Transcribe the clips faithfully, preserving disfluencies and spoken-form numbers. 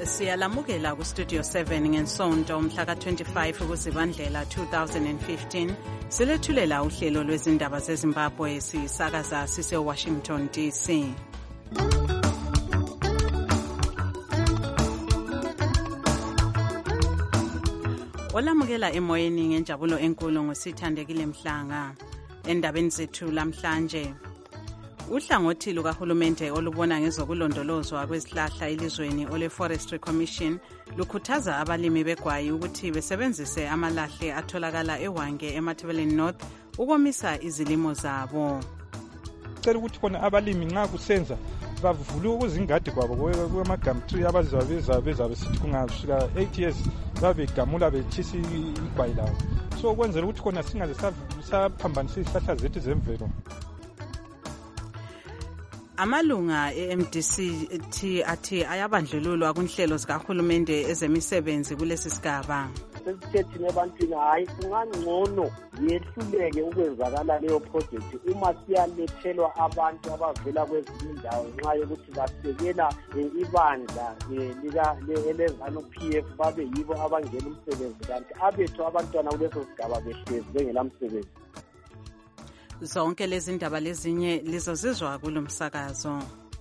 Siyalamukela ku Studio seven ngensonto mhla ka twenty-five kuZibandlela two thousand fifteen. Silethulela uhlelo lwezindaba zeZimbabwe sisakaza sise Washington D C. Olamukela emoyeni ngenjabulo enkulu ngosithandekile Mhlanga. Endabeni zethu lamhlanje, uhlangothi lukahulumende olubona ngezokulondolozwa kwezihlahla elizweni ole Forestry Commission lukhuthaza abalimi begwayi ukuthi besebenzise amalahle atholakala eWange eMatabeleland North ukomisa izilimo zabo. Cela ukuthi khona abalimi nxa kusenza bavule ukuzingadi kwabo kwemagumtree abazabeza beza besithi kungafika eight years babegamula betshisa igwayi lawo. So kwenzela ukuthi khona singaze saphambanisa izihlahla zethu zemvelo. Amalunga e-M D C T athi ayabandlululwa kunhlelo zikahulumende ezemisebenzi kulesi sigaba. Sesithethi nebantwini hayi kungangcono yehluleke ukwenzakala leyo project uma siyalethelwa abantu abavela kwezinye indawo nxa yokuthi basekela ibandla lika le-Zanu P F babe yibo abangena umsebenzi kanti abethu abantwana kuleso sigaba behlezi bengela msebenzi. Zonke lezi ndaba lezinye lizozizwa kulomsakazo.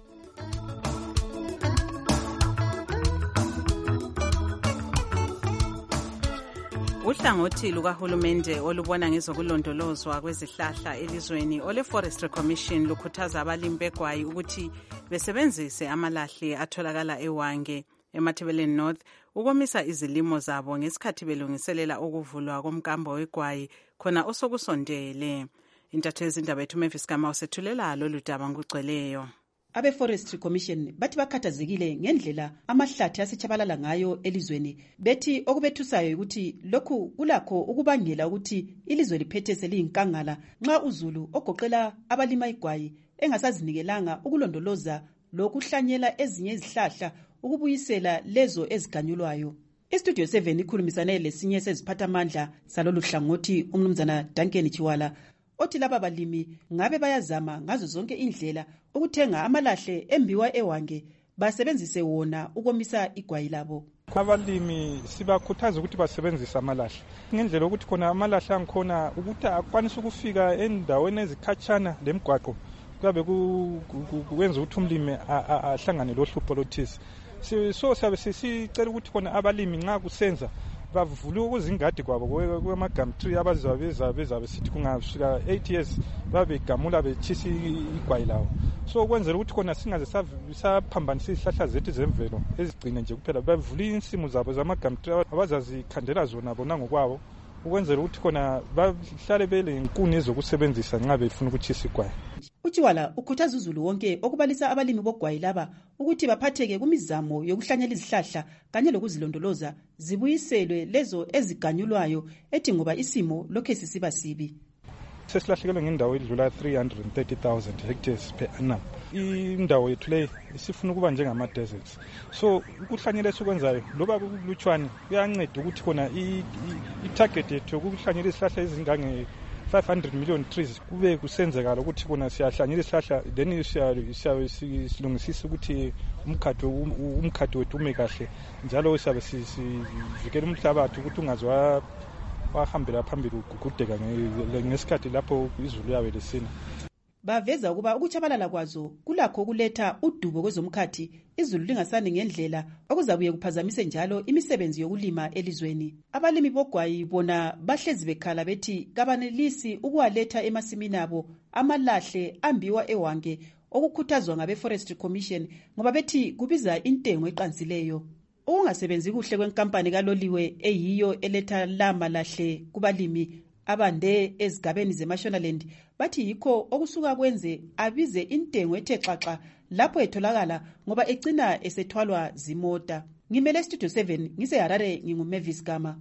Uhlangothi lukahulumende olubona ngezokulondolozwa kwezihlahla elizweni ole Forestry Commission lukhuthaza abalimi begwayi ukuthi besebenzise amalahle atholakala eWange eMatabeleland North ukomisa izilimo zabo ngesikhathi belungiselela ukuvulwa komkambo wegwayi khona osokusondele. Intatheli zindaba ethu Memphis Kama usethulela lolu daba ngugcweleyo. Abe Forestry Commission bathi bakhathazekile ngendlela amahlathi asitshabalala ngayo elizweni. Bethi okubethusayo ukuthi lokhu kulakho ukubangela ukuthi ilizwe liphethe seliyinkangala nxa uzulu ogoqela abalima igwayi engasazinikelanga ukulondoloza lokuhlanyela ezinye izihlahla ukubuyisela lezo eziganyulwayo. iStudio seven ikhulumisane lesinye seziphathamandla salolu hlangothi umnumzana Duncan Chiwala othi laba balimi ngabe bayazama ngazo zonke indlela ukuthenga amalahle embiwa eWange basebenzise wona ukomisa igwayi labo. Abalimi sibakhuthaza ukuthi basebenzise amalahle ngendlela ukuthi khona amalahle angikhona ukuthi akwanisa ukufika endaweni ezikhatshana lemgwaqo kube kwenza ukuthi umlimi ahlangane lohlupho lothisi. So sabe sicela ukuthi khona abalimi nxa kusenza bavule ukuzingadi kwabo kwemagumtree abazabeza beza besithi kungafika eight years babegamula betshisa igwayi lawo. So kwenzela ukuthi khona singaze saphambanisa izihlahla zethu zemvelo ezigcine nje kuphela bavule insimo zabo zamagumtree abazazikhandela zona bona ngokwabo ukwenzela ukuthi khona bahlale bele inkuni ezokusebenzisa nxa befuna ukutshisa igwayi. Uchiwala ukhuthaza uzulu wonke okubalisa abalimi bogwayi laba ukuthi baphatheke kumizamo yokuhlanyela izihlahla kanye lokuzilondoloza zibuyiselwe lezo eziganyulwayo ethi ngoba isimo lokhe sisiba sibi. Sesilahlekelwe ngendawo edlula three hundred thirty thousand hectares per annum. Indawo yethu le isifuna ukuba njengama deserts. So ukuhlanyela esikwenzayo loba kulutshwane kuyanceda ukuthi khona i-target yethu ukuhlanyela izihlahla ezingange five hundred million trees kube kusenzekala ukuthi khona siyahlanyela isihlahla then silungisisa ukuthi umkhathi umkhathi wethu ume kahle njalo siyabe sivikela umhlabathi ukuthi ungazwa wahambela phambili ukugudeka ngesikhathi lapho izulu yabe lesina. Baveza ukuba ukuchabalala kwazo kulakho ukuletha udubo kwezomkhathi izulu lingasani ngendlela okuzabuye kuphazamise njalo imisebenzi yokulima elizweni. Abalimi bogwayi bona bahlezi bekhala bethi kabanelisi ukuwaletha emasimini abo amalahle ambiwa eWange okukhuthazwa ngabe Forestry Commission ngoba bethi kubiza intengo eqansileyo. Ukungasebenzi kuhle kwenkampani kaloliwe eyiyo eletha lama lahle kubalimi abande ezigabeni zeMashonaland bathi yikho okusuka kwenze abize intengo ethe xaxa lapho etholakala ngoba ecina esethwalwa zimota. Ngimele Studio seven ngise Harare nginguMavis Kama.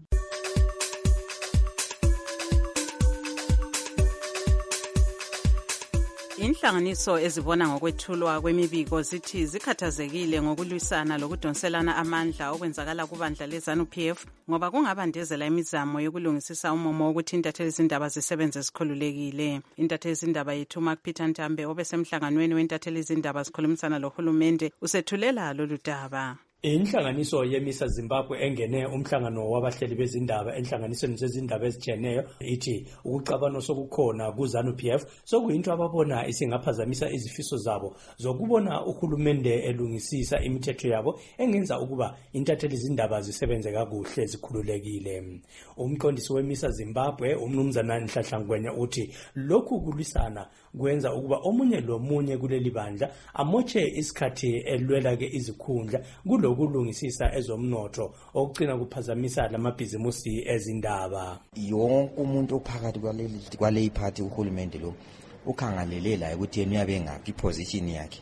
Inhlanganiso ezibona ngokwethulwa kwemibiko zithi zikhathazekile ngokulwisana lokudonselana amandla okwenzakala kubandla leZanu P F ngoba kungabandezela imizamo yokulungisisa umomo ukuthi intatheli izindaba zisebenze zikhululekile. Intatheli izindaba yethu Mark Peter Ntambe obesemhlanganweni wentatheli izindaba zikhulumisana lohulumende usethulela lolu daba. Inhlanganiso yeMISA Zimbabwe engene umhlangano wabahleli bezindaba enhlanganisweni zezindaba ezijeneyo ithi ukucabana sokukhona kuZANU-P F sokuyinto ababona isingaphazamisa izifiso zabo zokubona uhulumende elungisisa imithetho yabo engenza ukuba intatheli zindaba zisebenze kakuhle zikhululekile. Umqondisi weMISA Zimbabwe umnumzana Nhlanhlangwenya uthi lokhu kulwisana kwenza ukuba omunye lomunye kuleli bandla amoche isikhathi elwela ke izikhundla kulo ukulungisisa ezomnotho okucina kuphazamisa lamabhizimusi ezindaba. Yonke umuntu ophakathi kwaleli kwaleyi party uhulumende lo ukhangalela ukuthi yena uyabe ngaphi position yakhe.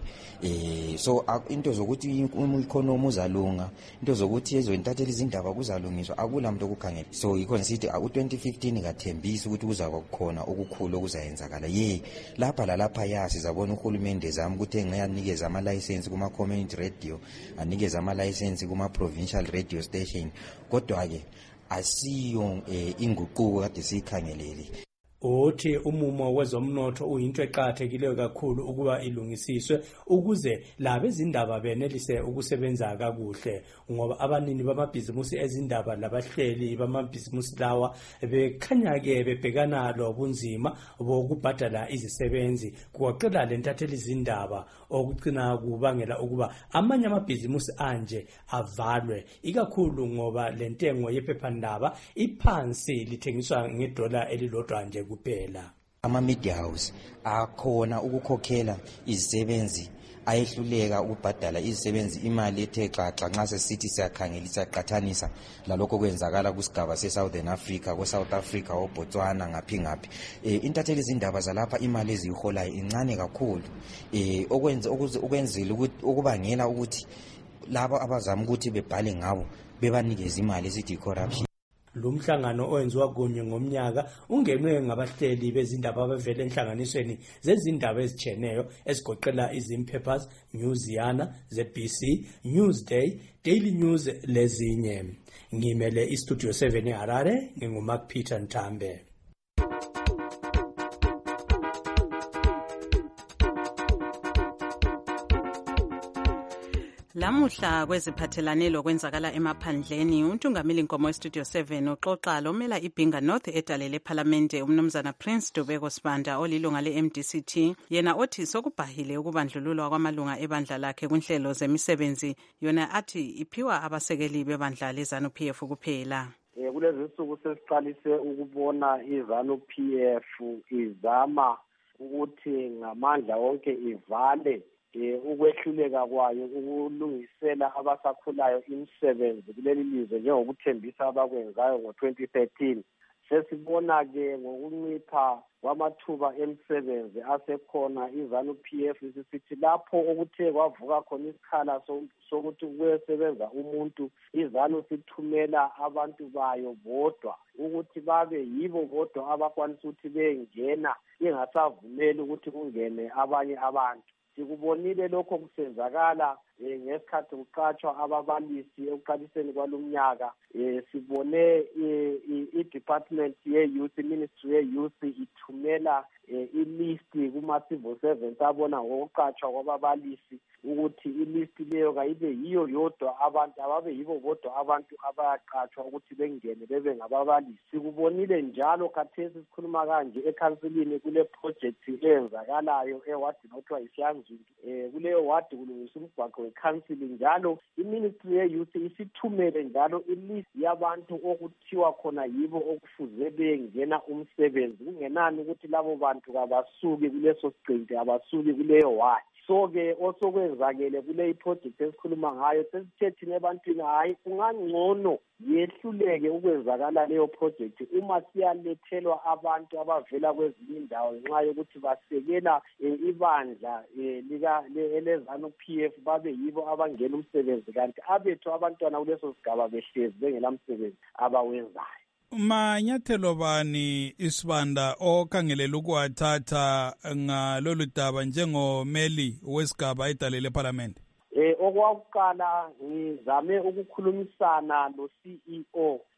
Eh so into zokuthi economy uzalunga, into zokuthi ezointatheli izindaba kuzalungiswa akulamntu okukhangela. So yikho nisithi u twenty fifteen kathembisa ukuthi kuzaba kukhona okukhulu okuzayenzakala. Ye lapha lalapha yasi zabona uhulumende zami ukuthi engayanikeza ama license kuma community radio, anikeza ama license kuma provincial radio station. Kodwa ke asiyo inguquko kade sikhangelele. Uthi umumo wezomnotho uyinto eqhathekile kakhulu ukuba ilungisiswe ukuze laba ezindaba benelise ukusebenza kakuhle, ngoba abanini bamabhizimusi ezindaba labahleli bamabhizimusi lawa bekhanya ke bebhekana lobunzima bokubhadala izisebenzi kuqela lentatheli izindaba okucina kubangela ukuba amanye amabhizimusi anje avalwe, ikakhulu ngoba lentengo yephephandaba iphansi lithengiswa ngedola elilodwa nje kuphela. Ama media house akhona ukukhokhela izisebenzi ayehluleka ukubhadala izisebenzi imali ethe xaxa nxa sesithi siyakhangelisa qathanisa lalokho kwenzakala kusigaba seSouthern Africa, kweSouth Africa, oBotswana ngaphi ngaphi. Eh intatheli izindaba zalapha imali eziholayo incane kakhulu. Eh okwenza ukwenzile ukuthi ukubangela ukuthi labo abazama ukuthi bebhale ngabo bebanikeza imali esithi corruption. Lumhlangano owenziwa kunye ngomnyaka ungenwe ngabahleli bezindaba abavela enhlanganisweni zezindaba ezijeneyo ezigoqela izimpapers, Newsiana, Z B C, Newsday, Daily News lezinye. Ngimele iStudio seven eHarare, nginguMark Peter Ntambe. Lamuhla kweziphathelane lokwenzakala emaphandleni untungameli inkomo weStudio seven uxoxa lomela iBhinga North edalele eParliamente umnumzana Prince Dubeko Sibanda olilunga le-M D C T, yena othi sokubhahile ukubandlululwa kwamalunga ebandla lakhe kunhlelo zemisebenzi yona athi iphiwa abasekeli bebandla leZANU-P F kuphela. Kulezi nsuku sesiqalise ukubona iZANU-P F izama ukuthi ngamandla wonke ivale ukwehluleka kwayo ukulungisela abasakhulayo imisebenzi kuleli lizwe njengokuthembisa abakwenzayo ngo twenty thirteen. Sesibona ke ngokuncipha kwamathuba emisebenzi asekhona iZANU-P F isithi lapho okuthe kwavuka khona isikhala sokuthi kuyesebenza umuntu iZANU sithumela abantu bayo bodwa ukuthi babe yibo bodwa abakwanisa ukuthi bengena ingasavumeli ukuthi kungene abanye abantu. Sikubonile lokho kusenzakala ngesikhathi kuqatshwa ababalisi ekuqaliseni kwalomnyaka. Sibone i-Department ye-Youth, Ministry ye-Youth ithumela ilist kuma-civil servants abona ngokuqatshwa kwababalisi ukuthi ilist leyo kayibe yiyo yodwa abantu ababe yibo bodwa abantu abaqatshwa ukuthi bengene bebe ngababalisi. Sikubonile njalo khathesi sikhuluma kanje ekhansilini kule project eyenzakalayo ewadini okuthiwa iSiyanzulu. Kuleyo wadi kulungiswa umgwaqo weCouncil njalo iMinistry ye-Youth isithumele njalo ilist yabantu okuthiwa khona yibo okufuze bengena umsebenzi kungenani ukuthi labo bantu kabasuki kuleso siqinti abasuki kuleyo wadi. So ke osokwenzakele kule project esikhuluma ngayo sesithethini ebantwini hayi kungangcono yehluleke ukwenzakala leyo project uma siyalethelwa abantu abavela kwezinye indawo ngenxa yokuthi basekela ibandla lika leZANU-P F babe yibo abangena umsebenzi kanti abethu abantwana kuleso sigaba behlezi bengela msebenzi abawenzayo. Manyathelo bani iSibanda okhangelela ukuwathatha ngalolu daba njengomeli wesigaba edalele eParliament? Eh okwakuqala ngizame ukukhulumisana no C E O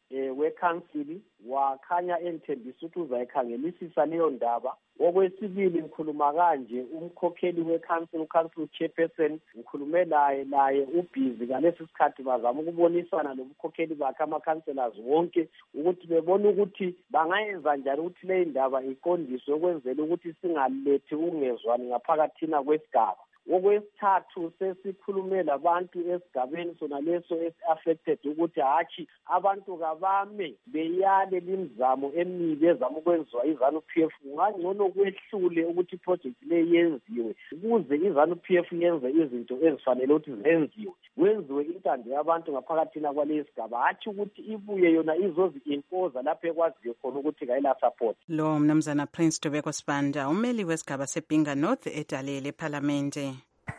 eh, wekhansili wakhanya enthembisa ukuthi uzayikhangelisisa leyo ndaba. Okwesibili ngikhuluma kanje umkhokheli wekhansili ucouncil chairperson ngikhulume laye naye ubhizi ngalesi sikhathi bazama ukubonisana nomkhokheli bakhe ama-councillors wonke ukuthi bebone ukuthi bangayenza njani ukuthi le ndaba iqondiswe ukwenzela ukuthi singalethi ungezwani ngaphakathina kwesigaba. Okwesithathu sesikhulume labantu esigabeni sona leso esi-affected ukuthi hatshi abantu kabame beyale limzamo emibi ezama ukwenziwa i-ZANU-P F. Kungangcono kwehlule ukuthi iproject le yenziwe ukuze i-ZANU-P F yenze izinto ezifanele ukuthi zenziwe, kwenziwe intando yabantu ngaphakathina kwale sigaba, hatshi ukuthi ibuye yona izozi-impoza lapho ekwaziyo khona ukuthi kayila support. Lo mnumzana Prince Tobeko Sibanda, umeli wesigaba seBhinga North edalele eParlamente.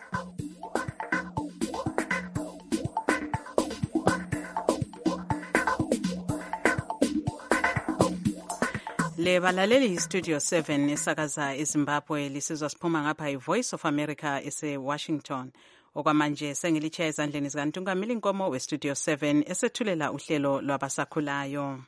Le balaleli iStudio seven esakaza eZimbabwe lisizwa siphuma ngapha iVoice of America ese-Washington. Okwamanje sengilitshiya ezandleni zikaNtungamili Nkomo weStudio seven esethulela uhlelo lwabasakhulayo.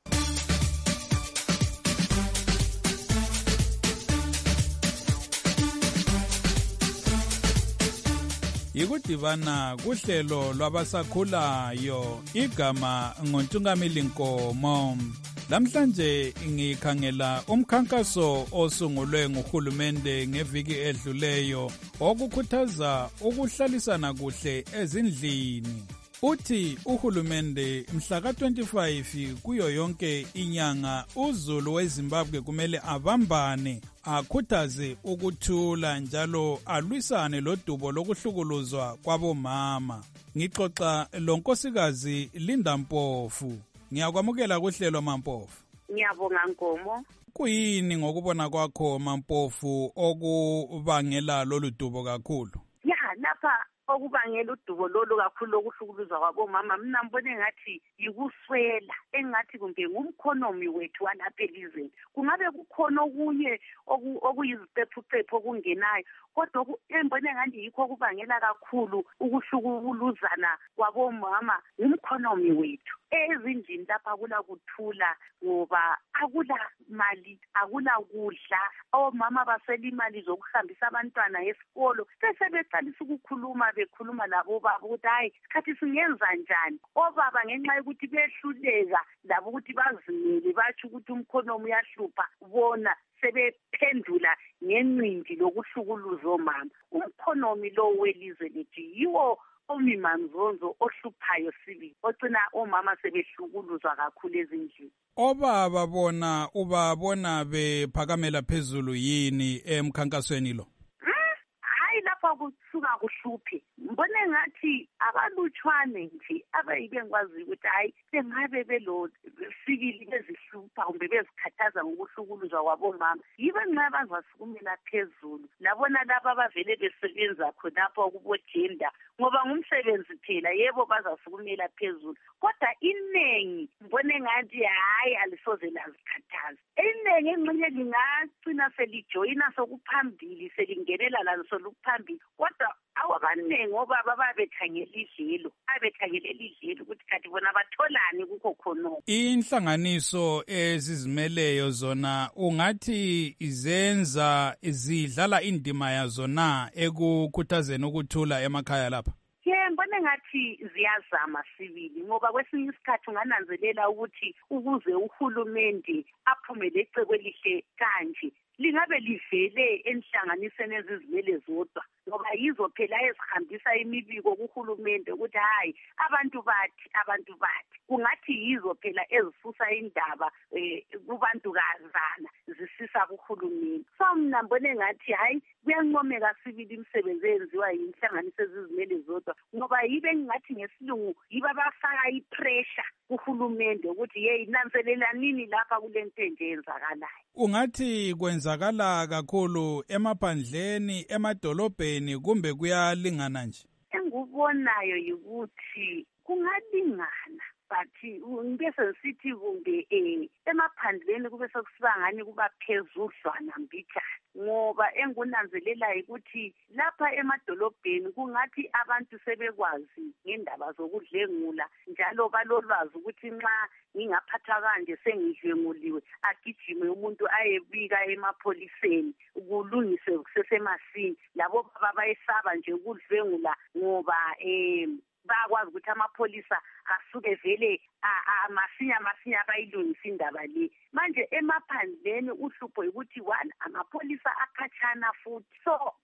Yikudibana kuhlelo lwabasakhulayo, igama ngoNtungamili Nkomo. Namhlanje ngikhangela umkhankaso osungulwe nguhulumende ngeviki edluleyo okukhuthaza ukuhlalisana kuhle ezindlini. Uthi uhulumende mhla ka twenty-five kuyo yonke inyanga uZulu weZimbabwe kumele abambane akhuthaze ukuthula njalo alwisane lodubo lokuhlukuluzwa kwabomama. Ngixoxa lonkosikazi Linda Mpofu. Ngiyakwamukela kuhlelo Mampofu. Ngiyabonga Nkomo. Kuyini ngokubona kwakho Mampofu okubangela lolu dubo kakhulu? Ya, lapha okubangela udubo lolu kakhulu lokuhlukuluzwa kwabomama mina ngibone ngathi yikuswela, engathi kumbe ngumkhonomi wethu walapha elizweni. Kungabe kukhona okunye okuyizipephucephu okungenayo, kodwa embone ngathi yikho okubangela kakhulu ukuhlukuluzana kwabomama ngumkhonomi wethu. Ezindlini lapha akula kuthula ngoba akula mali, akula kudla, omama basela imali zokuhambisa abantwana esikolo. Bese beqalisa ukukhuluma bekhuluma labo baba ukuthi hayi isikhathi singenza njani. Obaba ngenxa yokuthi behluleka labo ukuthi bazimele bathi ukuthi umkhonomi uyahlupha, bona sebephendula ngencindi lokuhlukuluza omama. Umkhonomi lo welizwe lethu yiwo omimanzonzo ohluphayo sibili, ogcina omama sebehlukuluzwa kakhulu ezindlini. Obaba bona ubabona bephakamela phezulu yini emkhankasweni lo? Hayi lapha kusuka kuhluphe. Mbone ngathi abalutshwane nje abayibe ngikwazi ukuthi hayi bengabe belo sibili bezihlupha kumbe bezikhathaza ngokuhlukuluzwa kwabomama. Yibe nxa bazasukumela phezulu. Labona laba abavele besebenza khonapho kubogender ngoba ngumsebenzi phela, yebo bazasukumela phezulu. Kodwa inengi mbone ngathi hayi alisoze lazikhathaza. Inengi engxenye lingagcina selijoyina sokuphambili selingenela laso luphambili. Kodwa awabanengi ngoba baba bekhangela idlelo, abekhangelela idlelo ukuthi kathi bona batholani kukho khona. Inhlanganiso ezizimeleyo zona ungathi izenza izidlala indima yazona ekukhuthazeni ukuthula emakhaya lapha? Ye mbone ngathi ziyazama sibili ngoba kwesinye isikhathi ungananzelela ukuthi ukuze uhulumende aphume lecebo elihle kanje lingabe livele enhlanganisweni ezizimele zodwa, ngoba yizo phela ezihambisa imibiko kuhulumende ukuthi hayi abantu bathi abantu bathi. Kungathi yizo phela ezisusa indaba eh, kubantu kazana zisisa kuhulumende. So mina mbone ngathi hayi kuyancomeka sibili imisebenzi eyenziwa yinhlanganiso ezizimele zodwa, ngoba yibe ngathi ngesilungu yiba bafaka ipressure kuhulumende ukuthi hey nanzelelanini lapha kulento enje yenzakalayo. Ungathi kwenzakala kakhulu emaphandleni, emadolobheni kumbe kuyalingana nje? Engikubonayo yikuthi kungalingana, but ngibese ngisithi kumbe um emaphandleni kube sekusiba ngani kuba phezudlwana mbijana ngoba engunanzelelayo ukuthi lapha emadolobheni kungathi abantu sebekwazi ngendaba zokudlengula njalo balolwazi ukuthi nxa ngingaphatha kanje sengidlenguliwe agijime umuntu ayebika emapholiseni kulungiswe kusesemasini labo baba bayesaba nje ukudlengula ngoba um bakwazi ukuthi amapholisa asuke vele masinya masinya bayilungisa indaba le. Manje emaphandleni uhlupho ukuthi one amapholisa akhatshana futhi so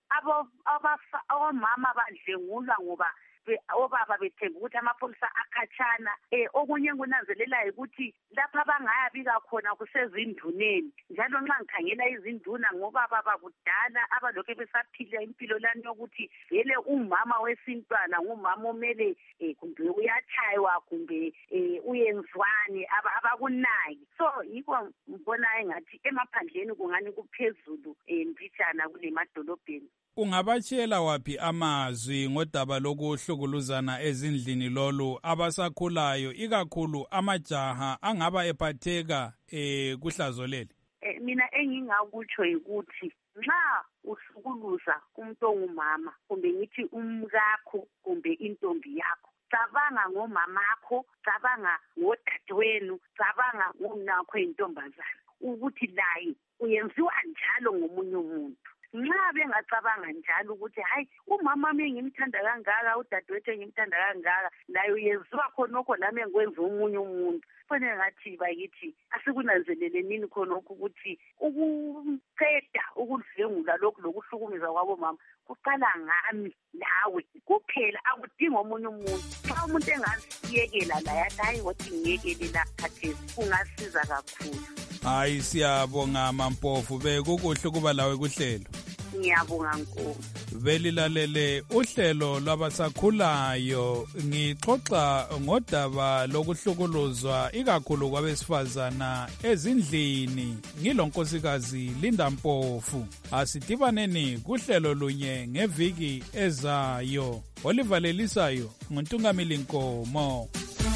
abomama badlengulwa ngoba obaba bethemba ukuthi amapholisa akhatshana. um okunye engunanzelelayo ukuthi lapha bangayabika khona kusezinduneni njalo nxa ngikhangela izinduna ngobaba bakudala abalokhu besaphila impilo lani yokuthi vele umama wesintwana ngumama omele um kumbe uyatshaywa kumbe um uyenzwani abakunaki. So yikho ngibona engathi emaphandleni kungani kuphezulu um mbijana kule madolobheni. Ungabatshela waphi amazwi ngodaba lokuhlukuluzana ezindlini lolu abasakhulayo ikakhulu amajaha angaba ephatheka eh kuhlazo leli? Eh, mina engingakutsho ukuthi nxa uhlukuluza umuntu ongumama kumbe ngithi umkakho kumbe intombi yakho, cabanga ngomamakho, cabanga ngodadewenu, cabanga ngomnakho intombazana ukuthi laye uyenziwa njalo ngomunye umuntu. Nxa bengacabanga njalo ukuthi hayi umama ami ngimthanda kangaka udadewethu ngimthanda kangaka layo yenziwa khonokho nami ngikwenza omunye umuntu, kufanele ngathi bakithi asikunanzelele nini khonokho ukuthi ukuqeda ukudlengula lokhu lokuhlukumeza kwabo mama kuqala ngami nawe kuphela, akudingi omunye umuntu. Xa umuntu engasiyekela la yathi hayi ngothi ngiyekele la khathesi kungasiza kakhulu. Hayi siyabonga Mampofu, bekukuhle kuba lawe kuhlelo. Ngiyabonga Nkosi. Belilalele uhlelo lwabasakhulayo, ngixoxa ngodaba lokuhlukuluzwa ikakhulu kwabesifazana ezindlini. Ngilonkosikazi Linda Mpofu. Asidibaneni kuhlelo lunye ngeviki ezayo. Olivalelisayo nguNtungamili Nkomo.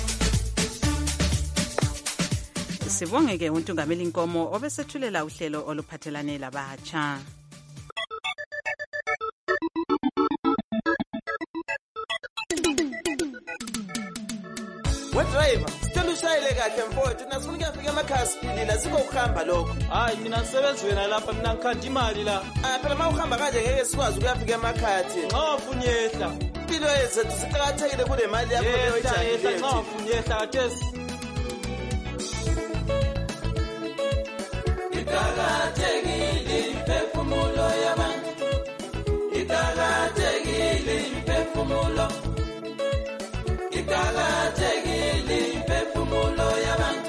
Sibongeke uNtungamili Nkomo obesethulela uhlelo oluphathelane labatsha. Wedriver, sicela ushayele kahle mfowethu, nasifuna ukuyafika emakhaya siphilile, asikho ukuhamba lokho. Hayi mina ngisebenza wena lapha, mina ngikhanda imali la. Ah phela uma uhamba kanje ngeke sikwazi ukuyafika emakhaya thina. Nxa ufuna yehla. Impilo yethu siqakathekile kule mali yakho oyijayele. Yehla nxa ufuna yehla kathesi. Iqakathekile imphefumulo yabantu. Iqakathekile imphefumulo. Iqakathekile imphefumulo yabantu.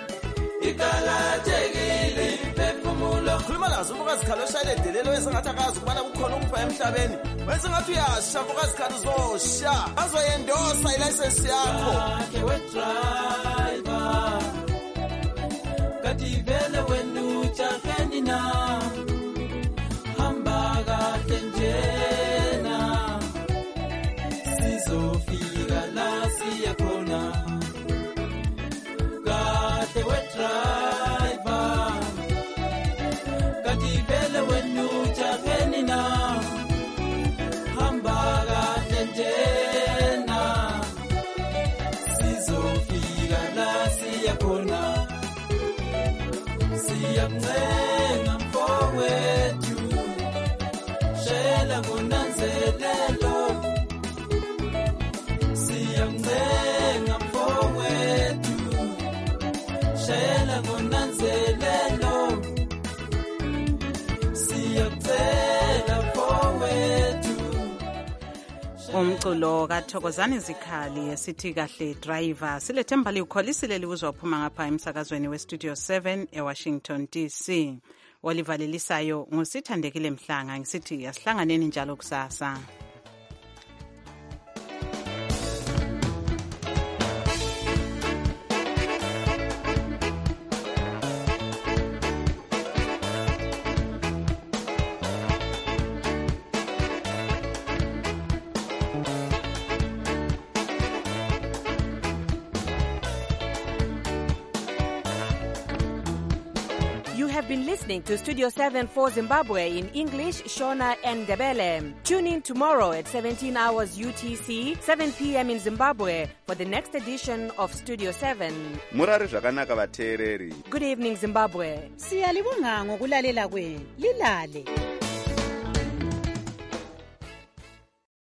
Iqakathekile imphefumulo. Khuluma lazo ubukazi khalo shayele delelo wengathi akazi ukubana kukhona ukufa emhlabeni. Wenza ngathi uyasha ubukazi khalo uzosha. Azoyendosa ilicense yakho. Ke we driver. Kati vele wenu chakeni na. Hamba kahle njena. Sizofika la siyakhona. Kahle we driver. Kati vele wenu chakeni na. Hamba kahle njena. Sizofika la siyakhona. Siyamncenga mfowethu, shela ngonanzelelo. Siyamncenga mfowethu, shela ngonanzelelo. Siyakucela mfowethu. Umculo kaThokozani Zikhali esithi kahle driver silethemba liukholisile liwuzwa phuma ngapha emsakazweni westudio seven eWashington D C. Olivalelisayo ngusithandekile Mhlanga ngisithi asihlanganeni njalo kusasa. have been listening to Studio seven for Zimbabwe in English, Shona and Ndebele. Tune in tomorrow at seventeen hours U T C, seven p.m. in Zimbabwe for the next edition of Studio seven. Murari zvakanaka vateereri. Good evening, Zimbabwe. Siyalibonga ngokulalela kwenu. Lilale.